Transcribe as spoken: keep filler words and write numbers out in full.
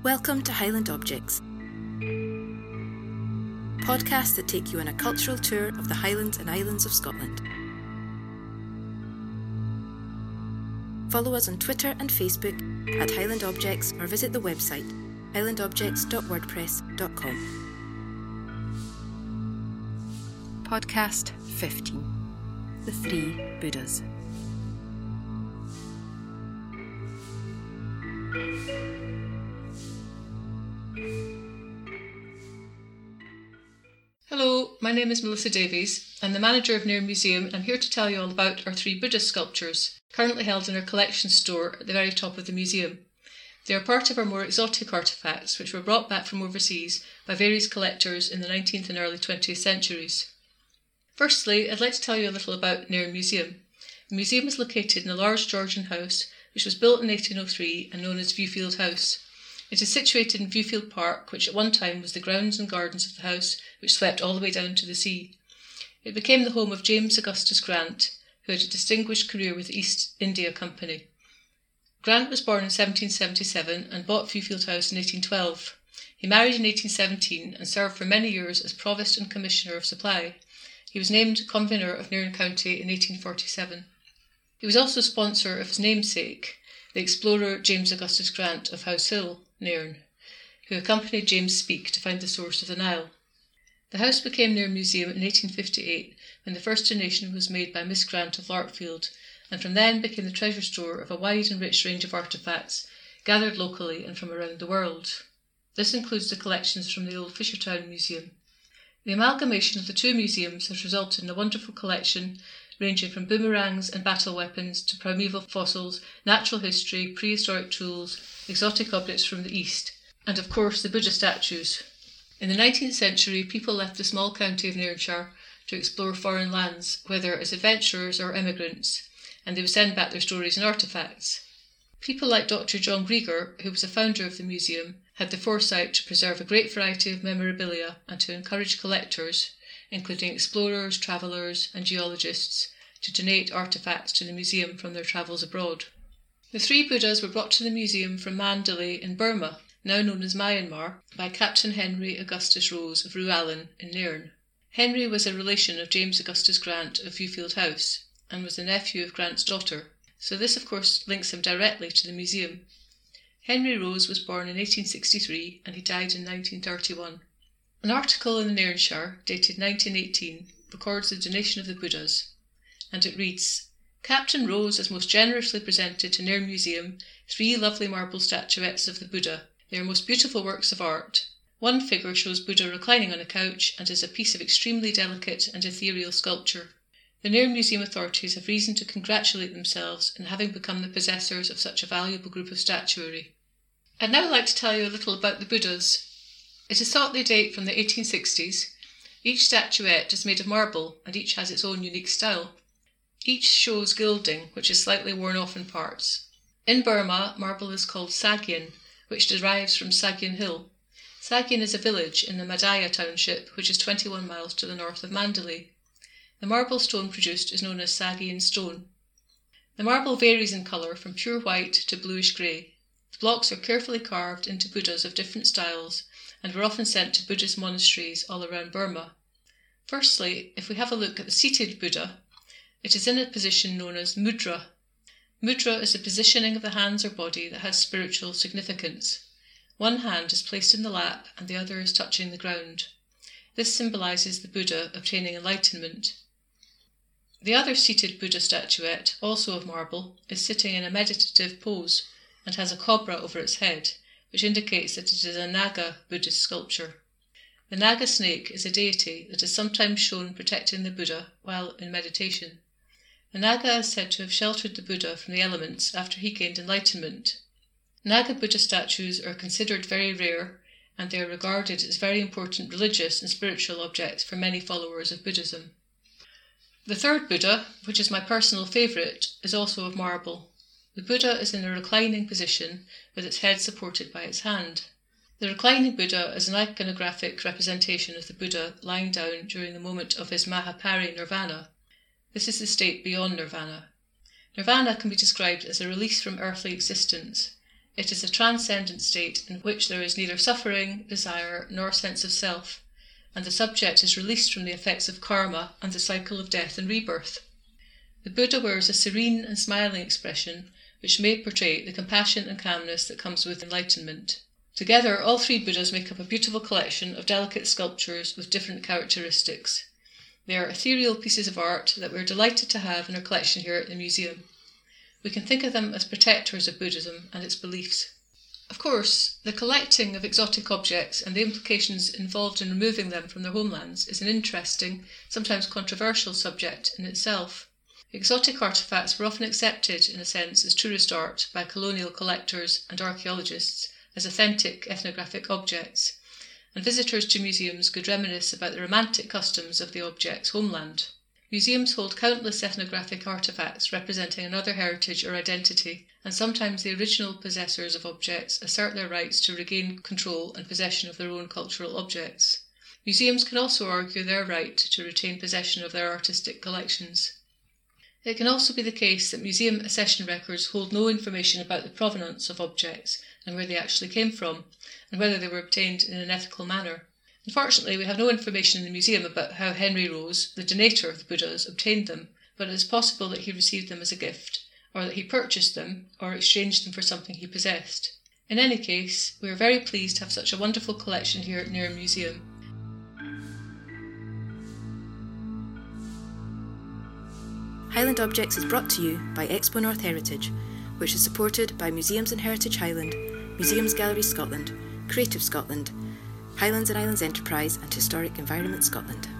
Welcome to Highland Objects, podcasts that take you on a cultural tour of the Highlands and Islands of Scotland. Follow us on Twitter and Facebook at Highland Objects or visit the website highland objects dot wordpress dot com. Podcast fifteen. The Three Buddhas. Hello, my name is Melissa Davies. I'm the manager of Nairn Museum and I'm here to tell you all about our three Buddha sculptures, currently held in our collection store at the very top of the museum. They are part of our more exotic artefacts, which were brought back from overseas by various collectors in the nineteenth and early twentieth centuries. Firstly, I'd like to tell you a little about Nairn Museum. The museum is located in a large Georgian house, which was built in eighteen oh three and known as Viewfield House. It is situated in Viewfield Park, which at one time was the grounds and gardens of the house, which swept all the way down to the sea. It became the home of James Augustus Grant, who had a distinguished career with the East India Company. Grant was born in seventeen seventy-seven and bought Viewfield House in eighteen twelve. He married in eighteen seventeen and served for many years as Provost and Commissioner of Supply. He was named Convener of Nairn County in eighteen forty-seven. He was also sponsor of his namesake, the explorer James Augustus Grant of House Hill, Nairn, who accompanied James Speke to find the source of the Nile. The house became Nairn Museum in eighteen fifty-eight when the first donation was made by Miss Grant of Larkfield, and from then became the treasure store of a wide and rich range of artefacts gathered locally and from around the world. This includes the collections from the old Fishertown Museum. The amalgamation of the two museums has resulted in a wonderful collection ranging from boomerangs and battle weapons to primeval fossils, natural history, prehistoric tools, exotic objects from the East, and of course the Buddha statues. In the nineteenth century, people left the small county of Nairnshire to explore foreign lands, whether as adventurers or emigrants, and they would send back their stories and artefacts. People like Doctor John Grieger, who was a founder of the museum, had the foresight to preserve a great variety of memorabilia and to encourage collectors, including explorers, travellers and geologists, to donate artefacts to the museum from their travels abroad. The three Buddhas were brought to the museum from Mandalay in Burma, now known as Myanmar, by Captain Henry Augustus Rose of Ruallen in Nairn. Henry was a relation of James Augustus Grant of Viewfield House and was the nephew of Grant's daughter, so this of course links him directly to the museum. Henry Rose was born in eighteen sixty-three and he died in nineteen thirty-one. An article in the Nairnshire, dated nineteen eighteen, records the donation of the Buddhas, and it reads, "Captain Rose has most generously presented to Nairn Museum three lovely marble statuettes of the Buddha. They are most beautiful works of art. One figure shows Buddha reclining on a couch and is a piece of extremely delicate and ethereal sculpture. The Nairn Museum authorities have reason to congratulate themselves in having become the possessors of such a valuable group of statuary." I'd now like to tell you a little about the Buddhas. It is thought they date from the eighteen sixties. Each statuette is made of marble and each has its own unique style. Each shows gilding, which is slightly worn off in parts. In Burma, marble is called Sagyen, which derives from Sagyen Hill. Sagyen is a village in the Madaya township, which is twenty-one miles to the north of Mandalay. The marble stone produced is known as Sagyen stone. The marble varies in colour from pure white to bluish grey. The blocks are carefully carved into Buddhas of different styles and were often sent to Buddhist monasteries all around Burma. Firstly, if we have a look at the seated Buddha, it is in a position known as mudra. Mudra is a positioning of the hands or body that has spiritual significance. One hand is placed in the lap and the other is touching the ground. This symbolises the Buddha obtaining enlightenment. The other seated Buddha statuette, also of marble, is sitting in a meditative pose and has a cobra over its head, which indicates that it is a Naga Buddhist sculpture. The Naga snake is a deity that is sometimes shown protecting the Buddha while in meditation. The Naga is said to have sheltered the Buddha from the elements after he gained enlightenment. Naga Buddha statues are considered very rare and they are regarded as very important religious and spiritual objects for many followers of Buddhism. The third Buddha, which is my personal favourite, is also of marble. The Buddha is in a reclining position with its head supported by its hand. The reclining Buddha is an iconographic representation of the Buddha lying down during the moment of his Mahapari Nirvana. This is the state beyond Nirvana. Nirvana can be described as a release from earthly existence. It is a transcendent state in which there is neither suffering, desire, nor sense of self, and the subject is released from the effects of karma and the cycle of death and rebirth. The Buddha wears a serene and smiling expression which may portray the compassion and calmness that comes with enlightenment. Together, all three Buddhas make up a beautiful collection of delicate sculptures with different characteristics. They are ethereal pieces of art that we are delighted to have in our collection here at the museum. We can think of them as protectors of Buddhism and its beliefs. Of course, the collecting of exotic objects and the implications involved in removing them from their homelands is an interesting, sometimes controversial subject in itself. Exotic artefacts were often accepted, in a sense, as tourist art by colonial collectors and archaeologists as authentic ethnographic objects, and visitors to museums could reminisce about the romantic customs of the object's homeland. Museums hold countless ethnographic artefacts representing another heritage or identity, and sometimes the original possessors of objects assert their rights to regain control and possession of their own cultural objects. Museums can also argue their right to retain possession of their artistic collections. It can also be the case that museum accession records hold no information about the provenance of objects and where they actually came from, and whether they were obtained in an ethical manner. Unfortunately, we have no information in the museum about how Henry Rose, the donator of the Buddhas, obtained them, but it is possible that he received them as a gift, or that he purchased them, or exchanged them for something he possessed. In any case, we are very pleased to have such a wonderful collection here at Newham Museum. Highland Objects is brought to you by Expo North Heritage, which is supported by Museums and Heritage Highland, Museums Galleries Scotland, Creative Scotland, Highlands and Islands Enterprise and Historic Environment Scotland.